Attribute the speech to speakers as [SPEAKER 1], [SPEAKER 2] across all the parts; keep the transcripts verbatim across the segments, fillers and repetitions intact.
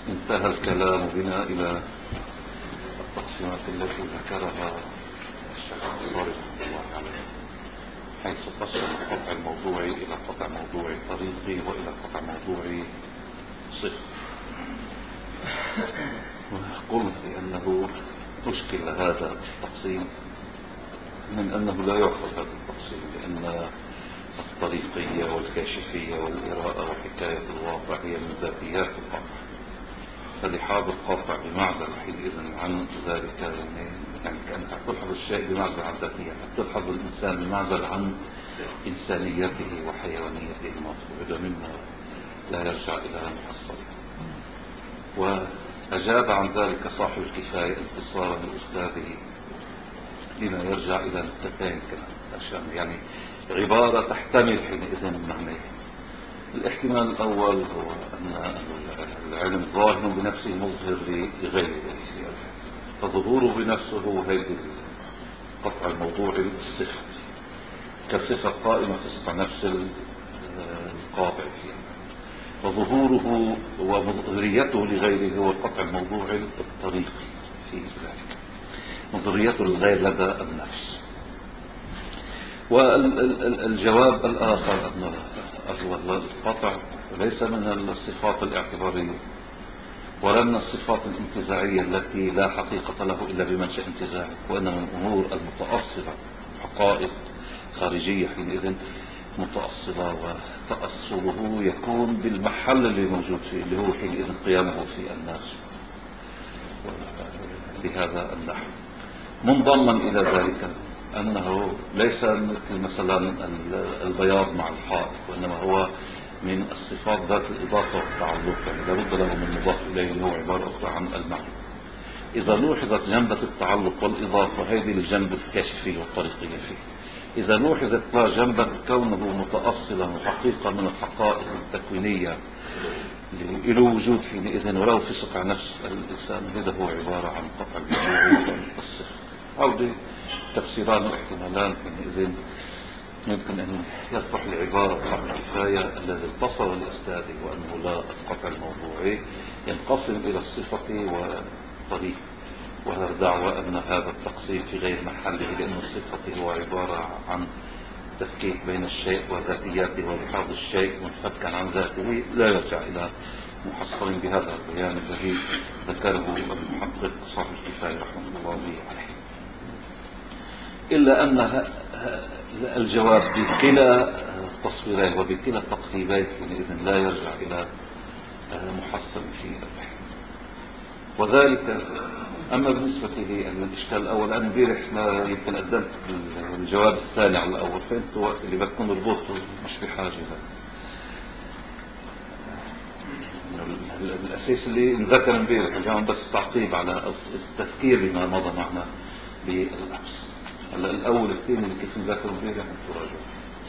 [SPEAKER 1] انتهى الكلام بنا إلى التقسيمات التي ذكرها الشيخ الصالح رحمه الله عليه، حيث قسم القطع الموضوعي إلى قطع موضوعي طريقي وإلى قطع موضوعي صفر. وقلنا بأنه مشكل هذا التقسيم من أنه لا يعقل هذا التقسيم، لأن الطريقية والكاشفية والإراءة وحكاية الواقع هي من ذاتيات القطع، فلحاظ القطع بمعزل حينئذ عن ذلك، يعني, يعني كأنك تلحظ الشيء بمعزل عن ذاتيته، تلحظ الإنسان بمعزل عن إنسانيته وحيوانيته المطلوبة مما لا يرجع إلى محصل. وأجاب عن ذلك صاحب الكفاية انتصارا لأستاذه لما يرجع إلى نقطتين كمان، يعني عبارة تحتمل حينئذ معنى. الاحتمال الأول هو أن العلم ظاهر بنفسه مظهر لغيره، فظهوره بنفسه هو هذه القطع الموضوعي الصفة كصفة قائمة في صفة نفس القاطع فيه، وظهوره ومظهريته لغيره هو القطع الموضوعي الطريقي في ذلك، مظهريته للغير لدى النفس. والجواب الآخر أن القطع ليس من الصفات الاعتبارية ولا من الصفات الانتزاعية التي لا حقيقة له إلا بمنشأ انتزاعي، وإنما من الأمور المتأصلة، حقائق خارجية حينئذ متأصلة، وتأصله يكون بالمحل اللي موجود فيه اللي هو حينئذ قيامه في الناس بهذا النحو. منضما إلى ذلك أنه ليس مثل مثلا البياض مع الحائط، وإنما هو من الصفات ذات الإضافة والتعلق، يعني لابد له من مضاف إليه اللي هو عبارة عن المعنى. إذا لوحظت جنبة التعلق والإضافة هذه الجنبة الكاشفية والطريقية فيه، إذا لوحظت لا جنبة كونه متأصلا وحقيقة من الحقائق التكوينية له وجود حينئذ ولو في صقع نفس الإنسان، هذا هو عبارة عن قطع الموضوع والصفر. أو تفسيران واحتمالان حينئذ يمكن أن يصلح لعبارة صاحب الكفاية الذي اتصل لأستاذه، وأنه لا القطع الموضوعي ينقسم إلى الصفة والطريق، وهذا دعوة أن هذا التقسيم في غير محله، لأن الصفة هو عبارة عن تفكيك بين الشيء وذاتياته، ولحاظ الشيء منفكا عن ذاته لا يرجع إلى محصل بهذا البيان الذي ذكره المحقق صاحب الكفاية رحمه الله عليه. إلا أن الجواب بكلا التصويرين وبكلا التقريبين حينئذ لا يرجع إلى محصل في البحث. وذلك أما بالنسبة للإشكال الأول، أنا امبارح ما يمكن قدمت الجواب الثاني على الأول، فأنتوا وقت اللي بدكم ربطوا مش بحاجة له. الأساس اللي انذكر امبارح اليوم بس تعقيب على التذكير بما مضى معنا بالأمس. هلا الأول الثاني اللي كيف نذكر امبارح أنتوا راجعوا.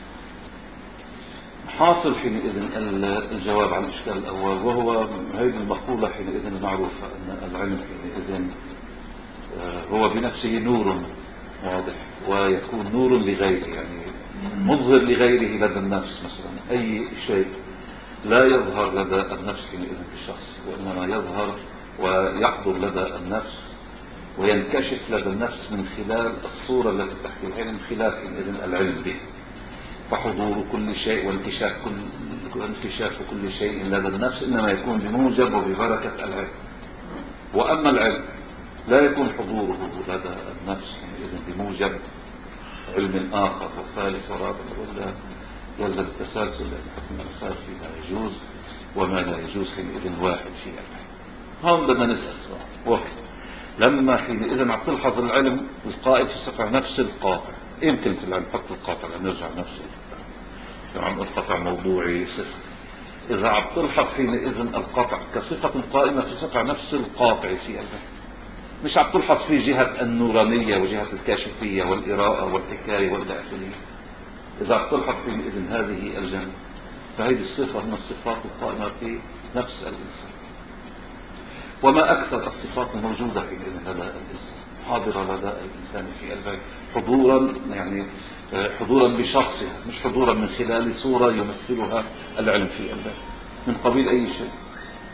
[SPEAKER 1] حاصل حينئذ الجواب على الإشكال الأول، وهو هذه المقولة حينئذ المعروفة أن العلم حينئذ هو بنفسه نور واضح، ويكون نور لغيره، يعني مظهر لغيره لدى النفس. مثلا أي شيء لا يظهر لدى النفس حينئذ بالشخص، وإنما يظهر ويحضر لدى النفس وينكشف لدى النفس من خلال الصورة التي تحكيها، من خلال حينئذ العلم به. فحضور كل شيء وانكشاف كل وانكشاف كل شيء لدى النفس إنما يكون بموجب وببركة العلم. وأما العلم لا يكون حضوره لدى النفس حينئذ بموجب علم آخر وثالث ورابع، ولا يلزم التسلسل، لأن حكم الأمثال فيما يجوز وما لا يجوز حينئذ واحد في العلم. هون بدنا نسأل سؤال، لما حينئذ عم تلحظ العلم القائم في صقع نفس القاطع، يمكن في العلم حط القاطع لأن نرجع نفس يعني القطع موضوعي صفر. إذا عم تلحظ حينئذ القطع كصفة قائمة في صقع نفس القاطع في العلم، مش عم تلحظ في جهة النورانية وجهة الكاشفية والإراءة والحكاية والداخلية. إذا عم تلحظ حينئذ هذه الجنة، فهذه الصفة من الصفات القائمة في نفس الإنسان. وما أكثر الصفات الموجودة في هذا الإنسان حاضرة لدى الإنسان في قلبه حضورا، يعني حضورا بشخصها، مش حضورا من خلال صورة يمثلها العلم في قلبه من قبيل أي شيء.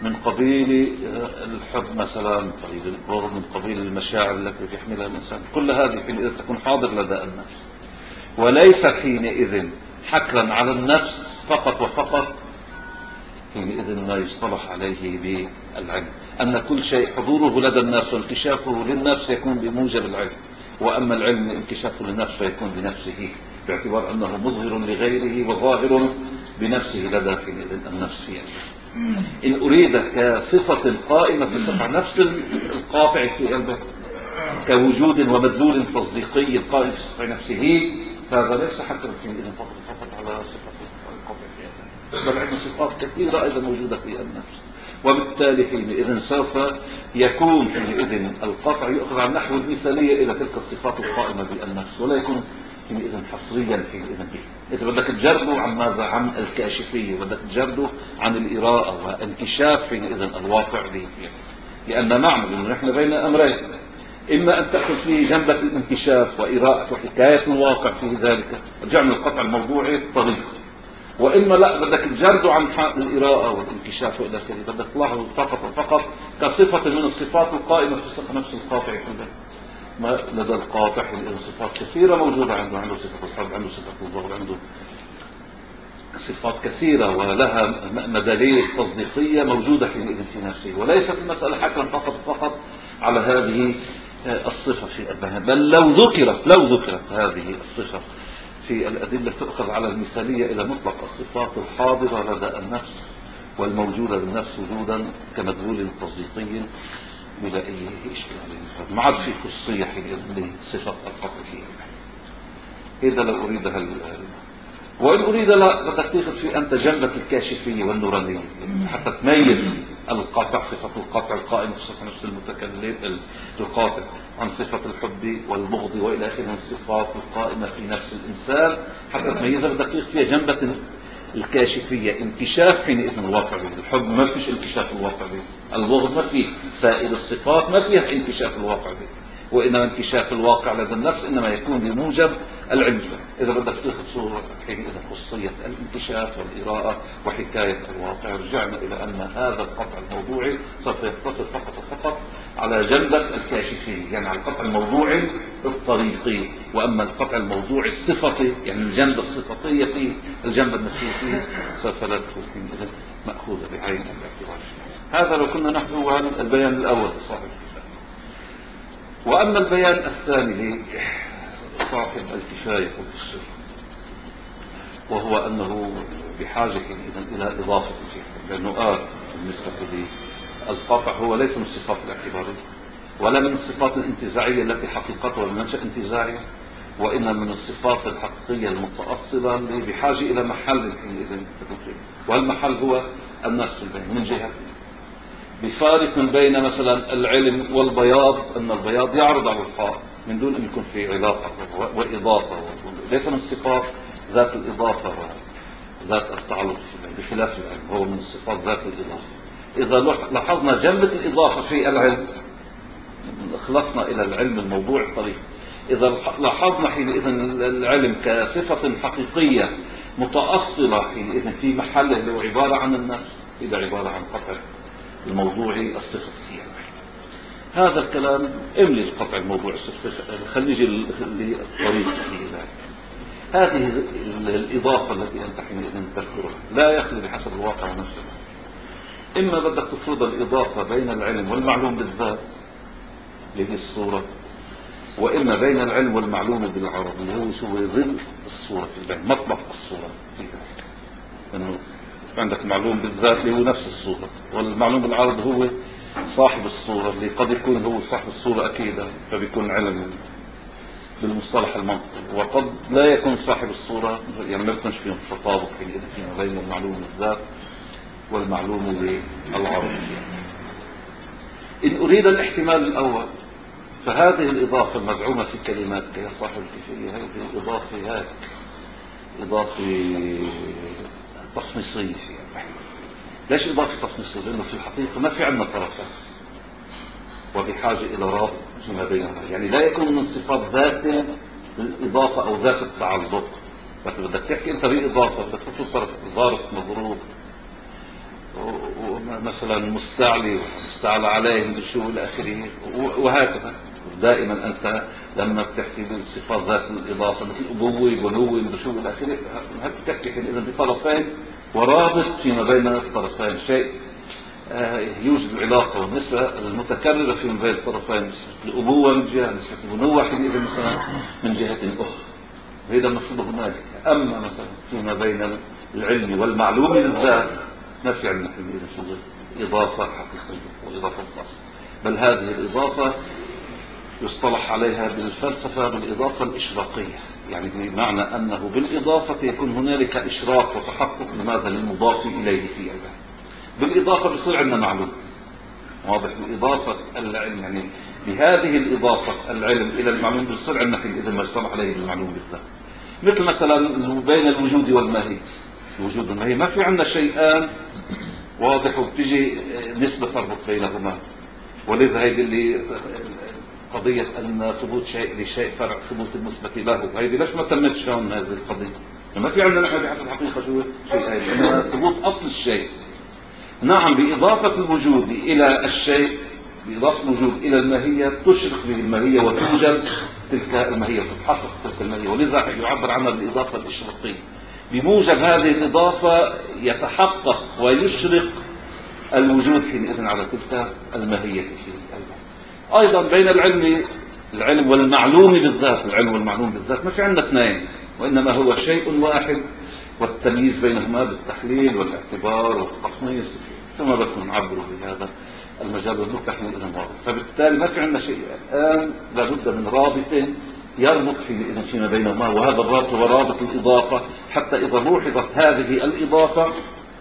[SPEAKER 1] من قبيل الحب مثلا، من قبيل البغض، من قبيل المشاعر التي يحملها الإنسان، كل هذه حينئذ تكون حاضر لدى النفس، وليس حينئذ حكرا على النفس فقط وفقط. حينئذ ما يصطلح عليه بالعلم أن كل شيء حضوره لدى النفس وانكشافه للنفس يكون بموجب العلم، وأما العلم انكشافه للنفس فيكون بنفسه، باعتبار أنه مظهر لغيره وظاهر بنفسه لدى حينئذ النفس فيه. إن أريد كصفة قائمة في صفة نفس القاطع في قلبه كوجود ومدلول تصديقي قائم في صفة نفسه، فهذا ليس حكرا حينئذ فقط فقط على صفة القاطع في قلبه، بل عنده صفات كثيرة أيضا موجودة في النفس. وبالتالي حينئذ سوف يكون حينئذ القطع يؤخذ عن نحو المثالية إلى تلك الصفات القائمة بالنفس، ولا يكون حينئذ حصريا حينئذ به. إذا بدك تجرده عن ماذا؟ عن الكاشفية، بدك تجرده عن الإراءة وانكشاف حينئذ الواقع به، لأن نعمل أنه نحن بين أمرين، إما أن تأخذ فيه جنبة الانكشاف وإراءة وحكاية الواقع في ذلك، رجع من القطع الموضوعي الطريق، وإما لا بدك تجرده عن الإراءة والانكشاف وإلى آخره، بدك تلاحظ فقط وفقط كصفة من الصفات القائمة في صفة نفس القاطع كله. ما لدى القاطع حينئذ صفات كثيرة موجودة عنده، عنده صفة الحب، عنده صفة الظهر، عنده صفات كثيرة ولها مداليل تصديقية موجودة حينئذ في نفسه، وليست المسألة حكرا فقط فقط على هذه الصفة في البيان، بل لو ذكرت لو ذكرت هذه الصفة في الأدلة تؤخذ على المثالية إلى مطلق الصفات الحاضرة لدى النفس والموجودة بالنفس وجودا كمدلول تصديقي بلا أي إشكال. ما عاد في خصوصية حينئذ لصفة القطع فيه. إذا لو أريدها، وإن أريد لا بدك تاخذ في أنت جنبة الكاشفية والنورانية حتى تميز القاطع صفة القاطع القائم في صفة نفس المتكلم القاطع عن صفة الحب والبغض وإلى آخره من الصفات القائمة في نفس الإنسان، حتى تميزها بدك تاخذ فيها جنبة الكاشفية، انكشاف حينئذ الواقع به. الحب ما فيش انكشاف الواقع به، البغض ما فيه، سائر الصفات ما فيها انكشاف الواقع به، وإنما انكشاف الواقع لدى النفس إنما يكون بموجب العلم. إذا بدك تاخذ صورة حينئذ خصوصية الانكشاف والإراءة وحكاية الواقع، رجعنا إلى أن هذا القطع الموضوعي سوف يقتصر فقط وفقط على جنبة الكاشفية، يعني على القطع الموضوعي الطريقي، وأما القطع الموضوعي الصفتي يعني الجنبة الصفتية فيه، الجنبة النفسية فيه سوف لا تكون حينئذ مأخوذة بعين الاعتبار. هذا لو كنا نحن عن البيان الأول صاحب الكفاية. وأما البيان الثاني صاحب الكفاية في السر، وهو أنه بحاجة إذن إلى إضافة فيه، لأنه قال بالنسبة للقاطع هو ليس من الصفات الاعتبارية ولا من الصفات الانتزاعية التي حقيقتها المنشأ انتزاعي، وإنما من الصفات الحقيقية المتأصلة اللي بحاجة إلى محل حينئذ تكون فيه، والمحل هو النفس البين من جهة، بفارق من بين مثلا العلم والبياض، أن البياض يعرض على الحائط من دون أن يكون في علاقة وإضافة، ليس من الصفات ذات الإضافة وذات التعلق بخلاف العلم، هو من الصفات ذات الإضافة. إذا لاحظنا جنبة الإضافة في العلم خلصنا إلى العلم الموضوع الطريق. إذا لاحظنا حينئذ العلم كصفة حقيقية متأصلة حينئذ في محله اللي هو عبارة عن النفس، إذا عبارة عن قطع الموضوعي الصفتي. هذا الكلام املي القطع الموضوع الصفتي، خلي يجي للطريق في ذلك. هذه الإضافة التي أنت حينئذ تذكرها لا يخلو بحسب الواقع نفسه، إما بدك تفرض الإضافة بين العلم والمعلوم بالذات لهذه الصورة، وإما بين العلم والمعلوم بالعرض اللي هو شو ظل الصورة في البين، مطبق الصورة في ذلك، لأنه عندك معلوم بالذات اللي هو نفس الصورة، والمعلوم بالعرض هو صاحب الصورة اللي قد يكون هو صاحب الصورة أكيدا، فبيكون علم بالمصطلح المنطقي، وقد لا يكون صاحب الصورة، يعني ما يكونش فيهم تطابق فيما بين المعلوم بالذات والمعلوم بالعرض. إن أريد الاحتمال الأول فهذه الإضافة المزعومة في كلماتك يا صاحب الكفاية، هذه الإضافة هي إضافة تفنيصية فيها. ليش إضافة تفنيصية؟ لأنه في الحقيقة ما في عندنا طرفين وبحاجة إلى رابط فيما بينها، يعني لا يكون من صفات ذات الإضافة أو ذات التعلق. بس بدك تحكي أنت بإضافة بدك تفصل ظرف مظروف ومثلا مستعلي ومستعلى عليه من شو إلى آخره، وهكذا. دائما أنت لما بتحكي بالصفات ذات الإضافة مثل أبوي بنوي بشو إلى آخره، بتحكي إذا بطرفين ورابط فيما بين الطرفين، شيء يوجد العلاقة والنسبة المتكررة فيما بين الطرفين، نسبة الأبوة من جهة، نسبة البنوة حينئذ مثلا من جهة أخرى، هذا المفروض هنالك. أما مثلا فيما بين العلم والمعلوم بالذات ما في عندنا حينئذ شغل إضافة حقيقية وإضافة خاصة، بل هذه الإضافة يصطلح عليها بالفلسفة بالإضافة الإشراقية، يعني بمعنى أنه بالإضافة يكون هنالك إشراق وتحقق لماذا للمضاف إليه في العلم. بالإضافة بصير عندنا معلوم واضح، بالإضافة العلم يعني بهذه الإضافة العلم إلى المعلوم بصير عندنا إذا ما يصطلح عليه بالمعلوم بالذات. مثل مثلا بين الوجود والماهي، الوجود والماهي ما في عندنا شيئان واضح وبتجي نسبة تربط بينهما، ولذا هيدي اللي قضية أن ثبوت شيء لشيء فرع ثبوت المثبت له، هيدي ليش ما تمتش هون هذه القضية؟ ما في عندنا نحن بحسب الحقيقة شو شيء، إنما ثبوت أصل الشيء. نعم بإضافة الوجود إلى الشيء، بإضافة الوجود إلى الماهية تشرق به الماهية وتوجد تلك الماهية وتتحقق تلك الماهية، ولذا يعبر عنها بالإضافة الإشراقية. بموجب هذه الإضافة يتحقق ويشرق الوجود حينئذ على تلك الماهية في العلم. أيضا بين العلم العلم والمعلوم بالذات، العلم والمعلوم بالذات ما في عندنا اثنين، وإنما هو شيء واحد، والتمييز بينهما بالتحليل والاعتبار والتقنيص ثم بدكم نعبروا بهذا المجال والنقطة حينئذ واضح. فبالتالي ما في عندنا شيء الآن، لابد من رابط يربط حينئذ فيما بينهما، وهذا الرابط هو رابط الإضافة، حتى إذا لوحظت هذه الإضافة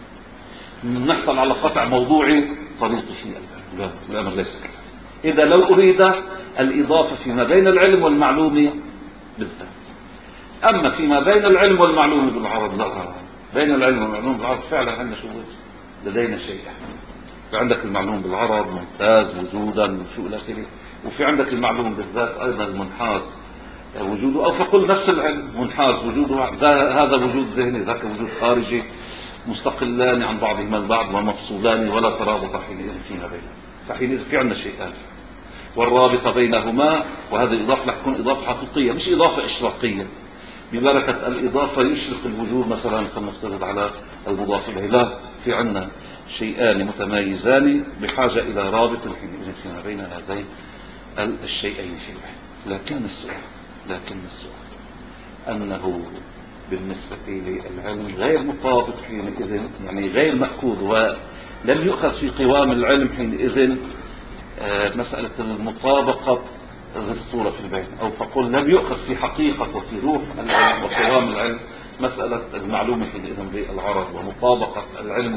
[SPEAKER 1] نحصل على قطع موضوعي طريقي في الأمر. الأمر ليس كذا. إذا لو أريد الإضافة فيما بين العلم والمعلوم بالذات. أما فيما بين العلم والمعلوم بالعرض لا، بين العلم والمعلوم بالعرض فعلا عندنا شو لدينا شيء. في عندك المعلوم بالعرض ممتاز وجودا وشو إلى آخره، وفي عندك المعلوم بالذات أيضا المنحاز وجوده، أو فقل نفس العلم منحاز وجوده، هذا وجود ذهني ذاك وجود خارجي، مستقلان عن بعضهما البعض ومفصولان ولا ترابط حينئذ فيما بينهم. فحينئذ في عندنا شيئان، والرابط بينهما، وهذه الإضافة رح تكون إضافة حقيقية مش إضافة إشراقية. ببركة الإضافة يشرق الوجود مثلا فنفترض على المضاف إليه، لا، في عندنا شيئان متمايزان بحاجة إلى رابط حينئذ فيما بين هذين الشيئين في الوحيد. لكن السؤال لكن السؤال أنه بالنسبة للعلم غير مطابق حينئذ، يعني غير مأخوذ، ولم يؤخذ في قوام العلم حينئذ مسألة المطابقة ذي الصورة في البين، أو فقل لم يؤخذ في حقيقة وفي روح العلم وقوام العلم مسألة المعلومة حينئذ بالعرض ومطابقة العلم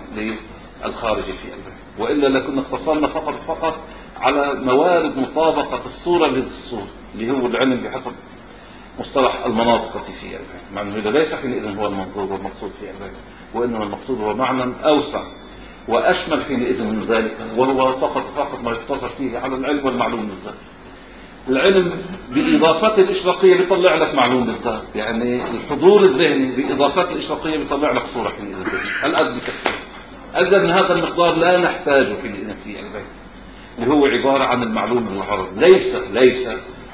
[SPEAKER 1] للخارجي في البين، وإلا لكنا اقتصرنا فقط فقط على موارد مطابقة الصورة لذي الصورة اللي هو العلم بحسب مصطلح المناطق في البين، مع أنه ليس حينئذ هو المنظور والمقصود في البين، وإنما المقصود هو معنى أوسع وأشمل حينئذ من ذلك، وهو فقط فقط ما يقتصر فيه على العلم والمعلوم بالذات. العلم بإضافات الإشراقية بيطلع لك معلوم بالذات، يعني الحضور الذهني بإضافات الإشراقية بيطلع لك صورة حينئذ الأد بكثير أزيد من هذا المقدار لا نحتاجه حينئذ في البين، اللي هو عبارة عن المعلوم بالعرض، ليس ليس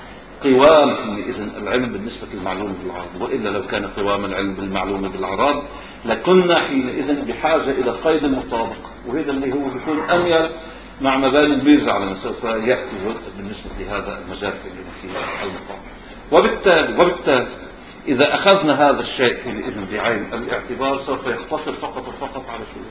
[SPEAKER 1] قوام حينئذ العلم بالنسبة للمعلوم بالعرض، وإلا لو كان قوام العلم بالمعلوم بالعرض لكنا حينئذ بحاجة إلى قيد المطابقة، وهذا اللي هو بيكون أميل مع مباني الميزة على ما سوف يأتي بالنسبة لهذا المجال في المطابقة. وبالتالي وبالتالي إذا أخذنا هذا الشيء حينئذ بعين الاعتبار سوف يقتصر فقط وفقط على شو؟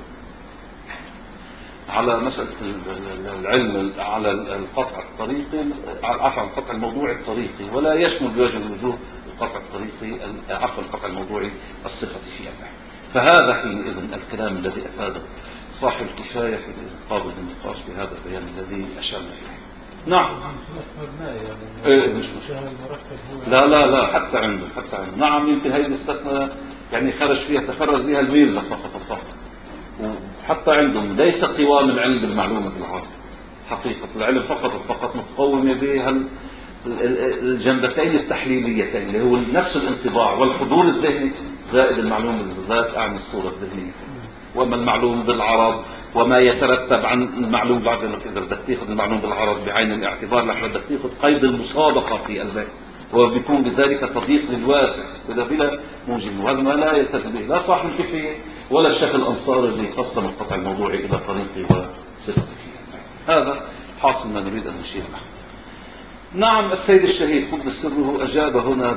[SPEAKER 1] على مسألة العلم، على القطع الطريقي، عفوا القطع الموضوعي الطريقي، ولا يشمل بوجه الوجوه القطع الطريقي، عفوا القطع الموضوعي الصفة في البحث. فهذا حينئذ الكلام الذي أفاده صاحب الكفاية في قابل النقاش بهذا البيان الذي أشار فيه. نعم. إيه مش لا لا لا حتى عنده حتى عنده نعم، يمكن هذه الاستثناء يعني خرج فيها تفرد بها الميزة فقط فقط، وحتى عندهم ليس قوام العلم بالمعلومة بالعرض، حقيقة العلم فقط فقط متقومة بها الجنبتين التحليليتين اللي هو نفس الانطباع والحضور الذهني زائد المعلومة بالذات أعني الصورة الذهنية، وما المعلوم بالعرض وما يترتب عن المعلوم بالعرض. لأنك إذا بدك تاخذ المعلوم بالعرض بعين الاعتبار لك بدك تاخذ قيد المصادقة في البيع، وبيكون بذلك تضييق للواسع إذا بلا موجب، وهذا ما لا يلتزم به لا صاحب الكفية ولا الشيخ الأنصاري اللي قسم القطع الموضوعي إلى طريقه وصفته فيه. هذا حاصل ما نريد أن نشير له. نعم، السيد الشهيد قدس سره أجاب هنا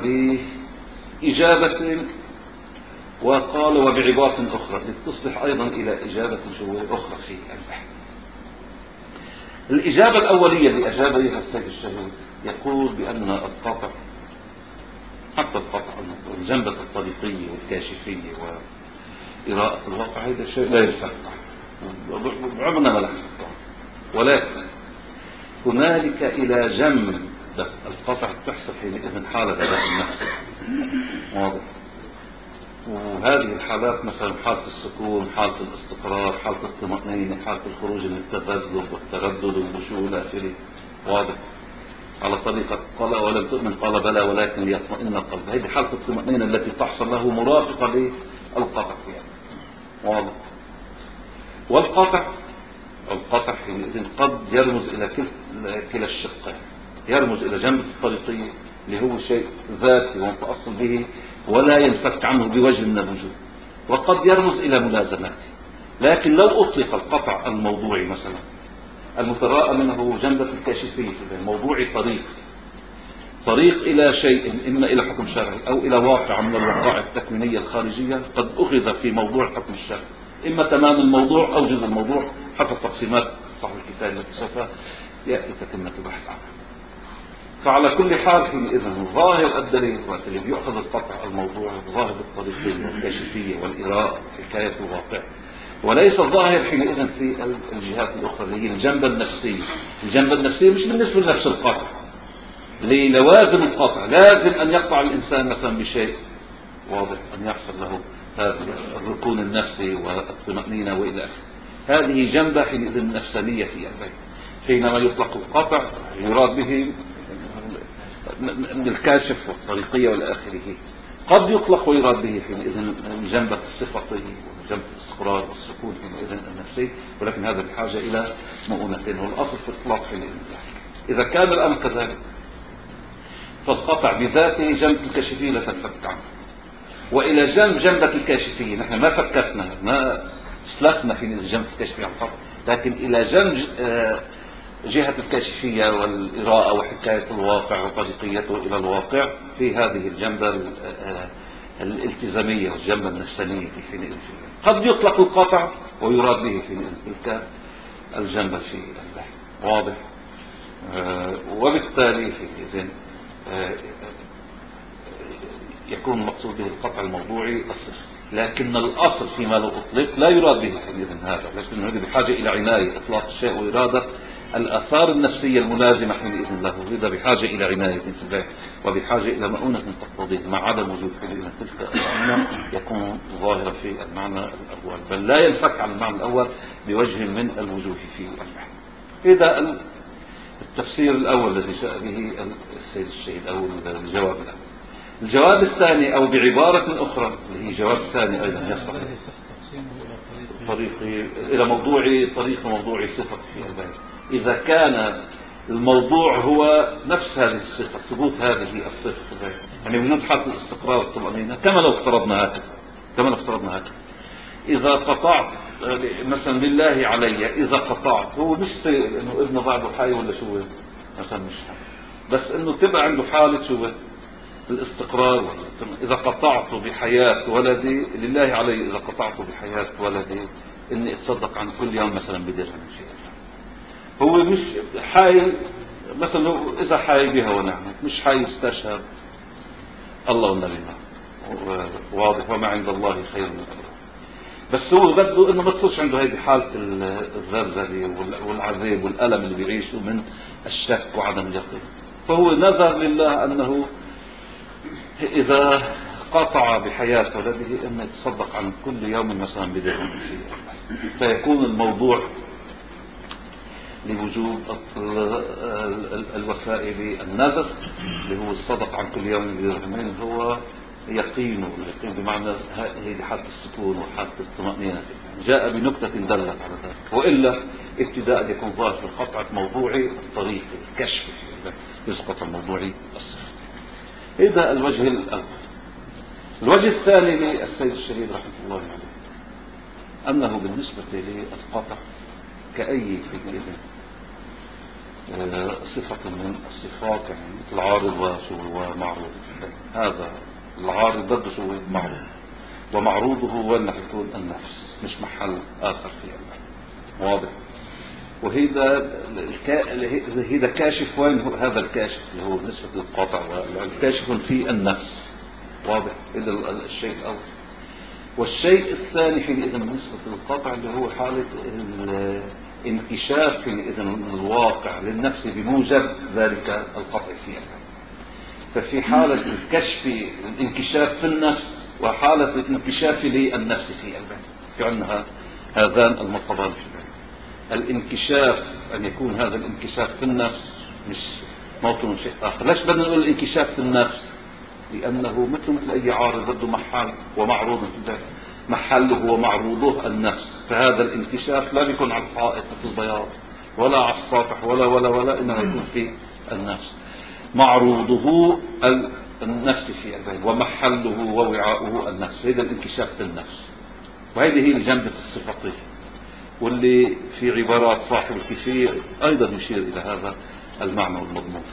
[SPEAKER 1] بإجابة وقال وبعبارة أخرى لتصلح أيضا إلى إجابة أخرى في البحث. الإجابة الأولية اللي أجاب بها السيد الشهيد يقول بأن القطع حتى القطع الجنبة الطريقية والكاشفية وإراءة الواقع هذا الشيء لا ينفع عمرنا ما لا نفع، ولكن هنالك إلى جنب القطع تحصل حينئذ حالة غباء النفس واضح. وهذه الحالات مثلا حالة السكون، حالة الاستقرار، حالة الطمأنينة، حالة الخروج من التذبذب والتردد والخشوع إلى آخره واضح. على طريقة قال ولم تؤمن قال بلى ولكن ليطمئن القلب. هذه حالة الطمأنينة التي تحصل له مرافقة للقطع يعني واضح. والقطع القطع حينئذ قد يرمز إلى كلا الشقين، يرمز إلى جنب الطريقية اللي هو شيء ذاتي ومتأصل به ولا ينفك عنه بوجه من الوجوه، وقد يرمز إلى ملازماته. لكن لو أطلق القطع الموضوعي مثلا المتراءى منه جنبة الكاشفية موضوعي طريق طريق إلى شيء إما إلى حكم شرعي أو إلى واقع من الوقائع التكوينية الخارجية قد أخذ في موضوع الحكم الشرعي، إما تمام الموضوع أو جزء الموضوع حسب تقسيمات صاحب الكتاب التي سوف يأتي تتمة البحث عنها. فعلى كل حال حينئذ ظاهر الدليل والدليل يؤخذ القطع الموضوع ظاهر الطريقية والكاشفية والإراء حكاية الواقع، وليس الظاهر حينئذ في الجهات الأخرى اللي هي الجنبة النفسية. الجنبة النفسية مش بالنسبة لنفس القطع، للوازم القطع لازم أن يقطع الإنسان مثلا بشيء واضح أن يحصل له هذا الركون النفسي والطمأنينة وإلى آخره. هذه جنبة حينئذ نفسانية في البيت. حينما يطلق القطع يراد به من الكاشف والطريقية والى آخره. قد يطلق ويراد به حينئذ الجنبة الصفتية وجنبة الاستقرار والسكون حينئذ النفسي، ولكن هذا بحاجة إلى مؤونتين، والأصل في الإطلاق حينئذ إذا كان الأمر كذلك فالقطع بذاته جنبة الكاشفية لا تنفك عنه، وإلى جنب جنبة الكاشفية نحن ما فكتنا ما سلفنا حينئذ جنبة الكاشفية عن القطع، لكن إلى جنب جهة الكاشفية والإراءة وحكاية الواقع وطريقيته إلى الواقع في هذه الجنبة الالتزامية والجنبة النفسانية في حينئذ. قد يطلق القطع ويراد به حينئذ تلك الجنبة في البحث واضح. آه وبالتالي حينئذ آه يكون المقصود به القطع الموضوعي الصفر، لكن الأصل فيما لو أطلق لا يراد به حينئذ هذا، لكن هذا بحاجة إلى عناية إطلاق الشيء وإرادة الآثار النفسية الملازمة حينئذ له، هذا بحاجة إلى عناية في البيت وبحاجة إلى مؤونة تقتضيه، مع عدم وجود حينئذ تلك المؤونة يكون ظاهرا في المعنى الأول، بل لا ينفك عن المعنى الأول بوجه من الوجوه في البحث. إذا التفسير الأول الذي جاء به السيد الشهيد أو الجواب الأول. الجواب الثاني أو بعبارة أخرى اللي هي جواب ثاني أيضا يصح طريقي إلى موضوعي طريق موضوعي صفة في البيت. إذا كان الموضوع هو نفس هذه الصفة ثبوت هذه الصفة يعني وجود حالة الاستقرار والطمأنينة كما لو افترضنا هكذا كما لو افترضنا هكذا إذا قطعت مثلا لله علي إذا قطعت هو مش سيء إنه ابنه بعده حي ولا شو مثلا مش حي، بس إنه تبقى عنده حالة شو الاستقرار. إذا قطعت بحياة ولدي لله علي إذا قطعت بحياة ولدي إني أتصدق عن كل يوم مثلا بدرهم شيء. هو مش حي مثلا إذا حي بها ونعمة مش حي يستشهد الله والنبي واضح وما عند الله خير من الله، بس هو بده إنه ما تصيرش عنده هذه حالة الذبذبة والعذاب والألم اللي بيعيشه من الشك وعدم اليقين. فهو نذر لله أنه إذا قطع بحياة ولده أن يتصدق عن كل يوم مثلا بدرهم فيكون الموضوع لوجوب الوفاء بالنذر اللي هو الصدق عن كل يوم بدرهمين هو يقين، يقين بمعنى هذه حالة السكون وحالة الطمأنينة، جاء بنكتة دلت على ذلك، وإلا ابتداء يكون ظاهر في القطع الموضوعي الطريقي الكشف يسقط الموضوعي الصفر. هذا الوجه الأول. الوجه الثاني للسيد الشهيد رحمه الله عليه أنه بالنسبة للقطع كأي في الإذن صفة من الصفات، يعني مثل عارض ومعروض. هذا العارض ضد شو معروض، ومعروضه هو أنه يكون النفس مش محل آخر فيه. واضح؟ وهذا هذا كاشف. وين هو هذا الكاشف اللي هو بالنسبة للقطع؟ والكاشف في النفس. واضح؟ هذا الشيء الأول. والشيء الثاني حينئذ بالنسبة للقطع اللي هو حالة الانكشاف حينئذ الواقع للنفس بموجب ذلك القطع فيها. ففي حالة الكشف الانكشاف في النفس، وحالة الانكشاف للنفس في البعد، في عندها هذان المطلبان في البعد. الانكشاف أن يكون هذا الانكشاف في النفس مش موطن شيء آخر. ليش بدنا نقول الانكشاف في النفس؟ لأنه مثل مثل أي عارض ضده محل ومعروض في ذلك، محله ومعروضه النفس. فهذا الانكشاف لا بيكون على الحائط مثل البياض، ولا على السطح، ولا ولا ولا إنما يكون في النفس. معروضه النفس في البين، ومحله ووعاؤه النفس. هذا الانكشاف في النفس. وهذه هي الجنبة الصفتية، واللي في عبارات صاحب الكيفية أيضا يشير إلى هذا المعنى والمضمون.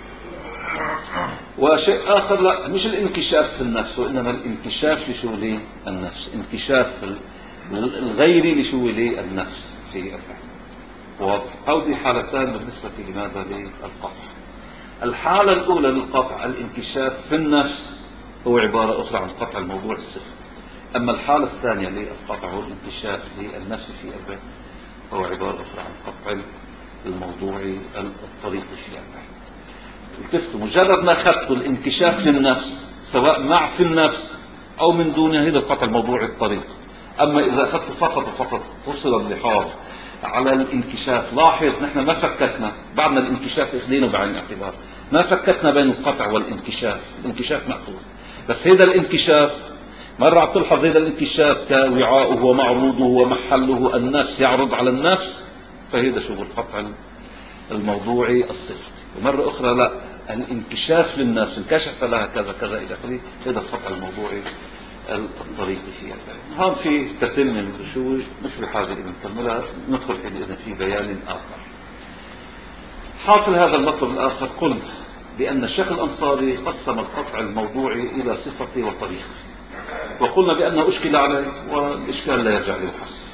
[SPEAKER 1] وشيء آخر، لا مش الانكشاف في النفس، وإنما الانكشاف لشؤون النفس، انكشاف الغير لشؤون النفس في الفهم. واضح؟ أو دي حالتان بالنسبة لماذا للقطع. الحالة الأولى للقطع الانكشاف في النفس، هو عبارة أخرى عن قطع الموضوع الصفر. أما الحالة الثانية للقطع والانكشاف للنفس في الفهم هو عبارة أخرى عن قطع الموضوع الطريقي في الفهم. التفتوا، مجرد ما أخذت الانكشاف للنفس سواء مع في النفس أو من دونها، هذا القطع الموضوعي الطريق. أما إذا أخذت فقط وفقط فصل اللحاظ على الانكشاف، لاحظ نحن ما فككنا بعدنا الانكشاف اخذينه بعين الاعتبار، ما فككنا بين القطع والانكشاف. الانكشاف مأخوذ، بس هذا الانكشاف مرة عم تلحظ هذا الانكشاف كوعاؤه ومعروضه ومحله النفس يعرض على النفس، فهذا شو القطع الموضوعي الصفر. ومرة أخرى لا، الانكشاف للنفس انكشف لها كذا كذا إلى آخره، هذا القطع الموضوعي الطريقي فيها. هون في تتمة من الشوي مش بحاجة إلى نكملها، ندخل حينئذ في بيان آخر. حاصل هذا المطلب الآخر، قلنا بأن الشيخ الأنصاري قسم القطع الموضوعي إلى صفة وطريقة، وقلنا بأنه أشكل عليه والإشكال لا يرجع للحصر.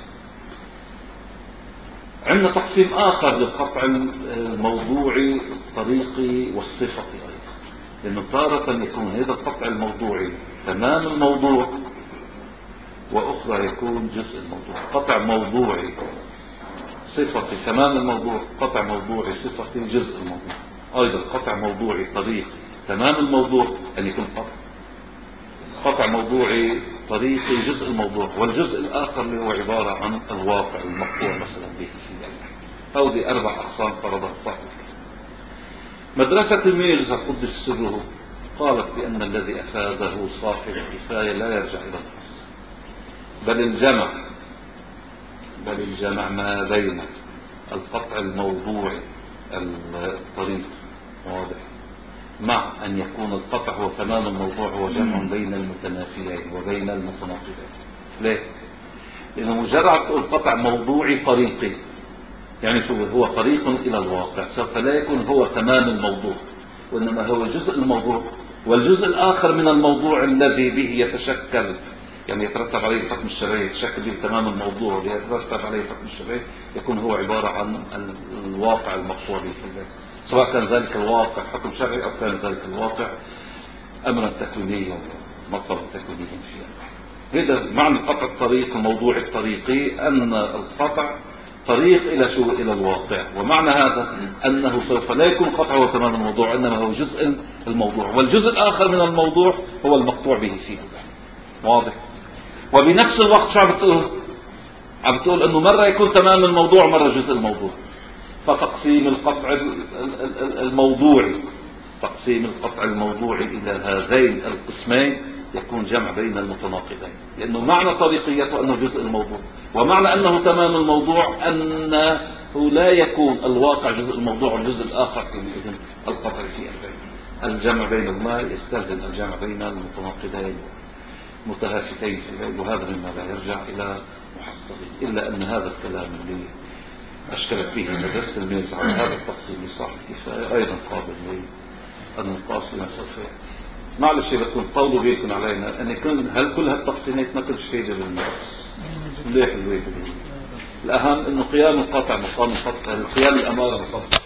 [SPEAKER 1] عندنا تقسيم آخر للقطع الموضوعي الطريقي والصفة أيضا، لأنه تارة يكون هذا القطع الموضوعي تمام الموضوع، وأخرى يكون جزء الموضوع. قطع موضوعي صفتي تمام الموضوع، قطع موضوعي صفتي جزء الموضوع. أيضا قطع موضوعي طريقي تمام الموضوع أن يكون قطع قطع موضوعي طريقي جزء الموضوع، والجزء الآخر اللي هو عبارة عن الواقع المقطوع مثلا به في الألحان. هذه أربع أقسام فرضها صاحب. مدرسة الميرزا قدس سره قالت بأن الذي أفاده صاحب الكفاية لا يرجع إلى النص، بل الجمع بل الجمع ما بين القطع الموضوعي الطريق واضح، مع أن يكون القطع هو تمام الموضوع، هو جمع بين المتنافيين وبين المتناقضين. ليه؟ لأنه مجرد القطع موضوعي طريقي، يعني هو طريق إلى الواقع، سوف لا يكون هو تمام الموضوع، وإنما هو جزء الموضوع، والجزء الآخر من الموضوع الذي به يتشكل، يعني يترتب عليه الحكم الشرعي، يتشكل به تمام الموضوع ويترتب عليه الحكم الشرعي، يكون هو عبارة عن الواقع المقطوع به في البيت، سواء كان ذلك الواقع حكم شرعي أو كان ذلك الواقع أمرا تكوينيا مطلب تكوينيا فيه. هذا معنى القطع الطريق الموضوع الطريقي، أن القطع طريق إلى شو إلى الواقع، ومعنى هذا أنه سوف لا يكون قطع هو تمام الموضوع، إنما هو جزء الموضوع، والجزء الآخر من الموضوع هو المقطوع به فيه. واضح؟ وبنفس الوقت شو عم بتقول؟ عم بتقول أنه مرة يكون تمام الموضوع ومرة جزء الموضوع. فتقسيم القطع الموضوعي تقسيم القطع الموضوعي إلى هذين القسمين يكون جمع بين المتناقضين، لأنه معنى طريقيته أنه جزء الموضوع، ومعنى أنه تمام الموضوع أنه لا يكون الواقع جزء الموضوع والجزء الآخر حينئذ القطع في البين. الجمع بينهما يستلزم الجمع بين المتناقضين متهافتين في البين، وهذا مما لا يرجع إلى محصله، إلا أن هذا الكلام اللي أشكلت به مدرسة الميز على هذا التقسيم لصاحب الكفاية أيضا قابل للنقاش بما سوف يأتي. معلش بتكون قوله بيكون علينا أن يكون هل كل هالتقسيمات ما كنتش فايدة بالنص ليه حلوة. الأهم أنه قيام القاطع مقام القطع، القيام الأمارة مقام